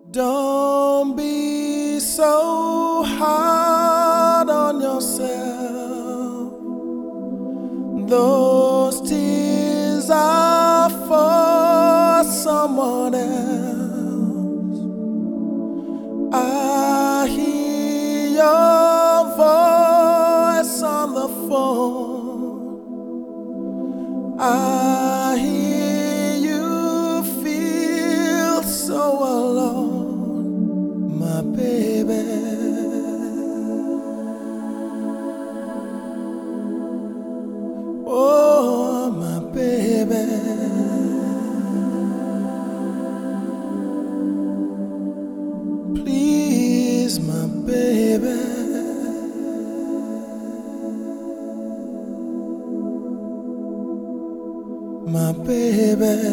Don't be so hard on yourself. Those tears are for someone else. I hear your voice on the phone. I hear you feel so alone, my baby. Oh, my baby. Please, my baby. My baby.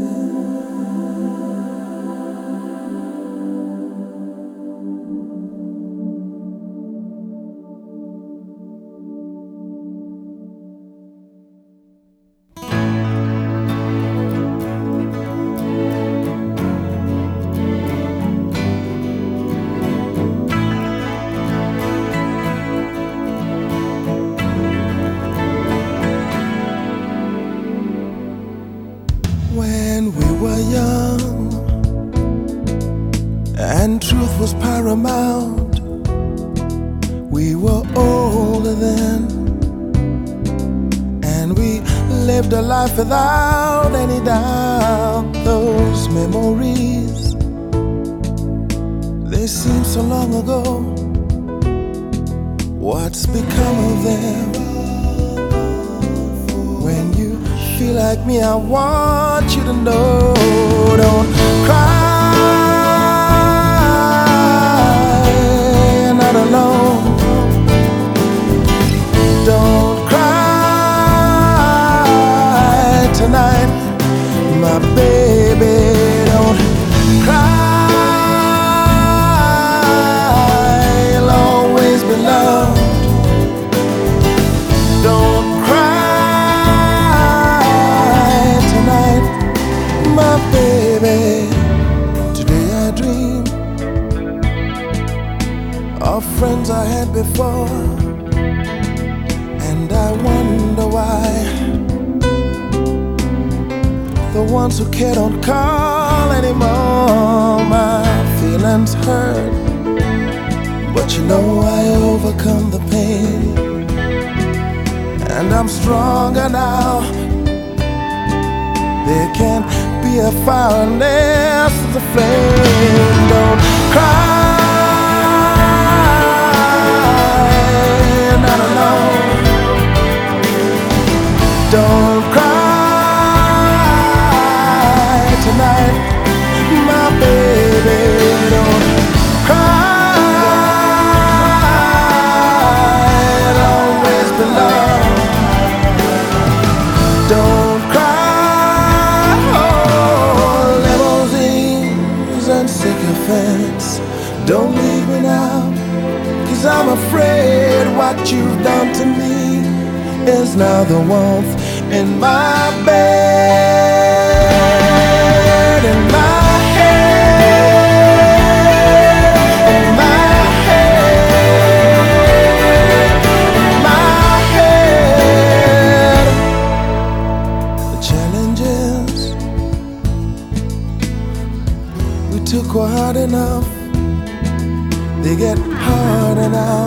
When we were young and truth was paramount, we were older then, and we lived a life without any doubt. Those memories, they seem so long ago. What's become of them? When you feel like me, I want you to know, don't cry, you're not alone. Don't cry tonight, my baby. Don't cry, you'll always be loved. Don't my baby. Today I dream of friends I had before, and I wonder why the ones who care don't call anymore. My feelings hurt, but you know I overcome the pain, and I'm stronger now. There can't be a fire unless there's a flame. Don't cry, you're not alone. Don't cry tonight, my baby. Don't cry, it'll always be love. Don't sycophants, don't leave me now, 'cause I'm afraid what you've done to me is now the warmth in my bed, in my head, in my head, in my head. The challenges we took were hard enough, they get harder now.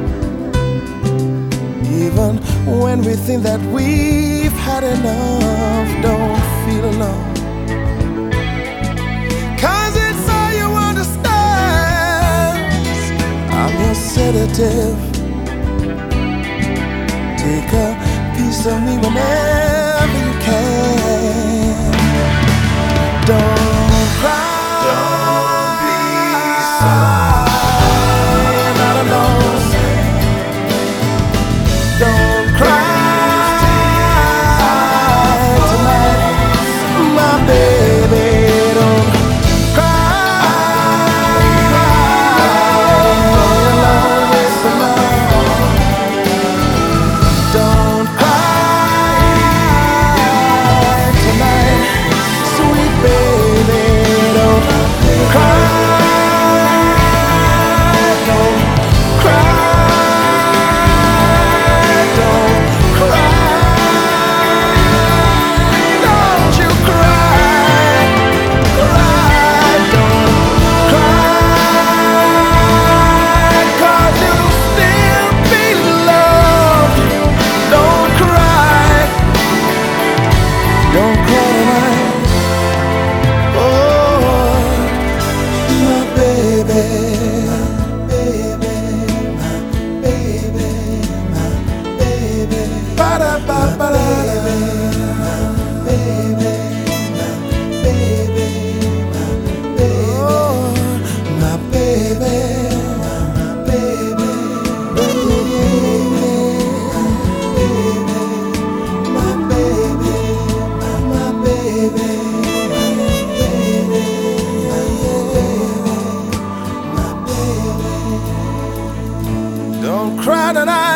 Even when we think that we've had enough, don't feel alone, 'cause it's all you understand. I'm your sedative. Take a piece of me whenever you can. Don't cry. You're not alone. Don't cry tonight, my baby. Don't cry, you'll always be loved. Don't cry tonight, sweet baby. da da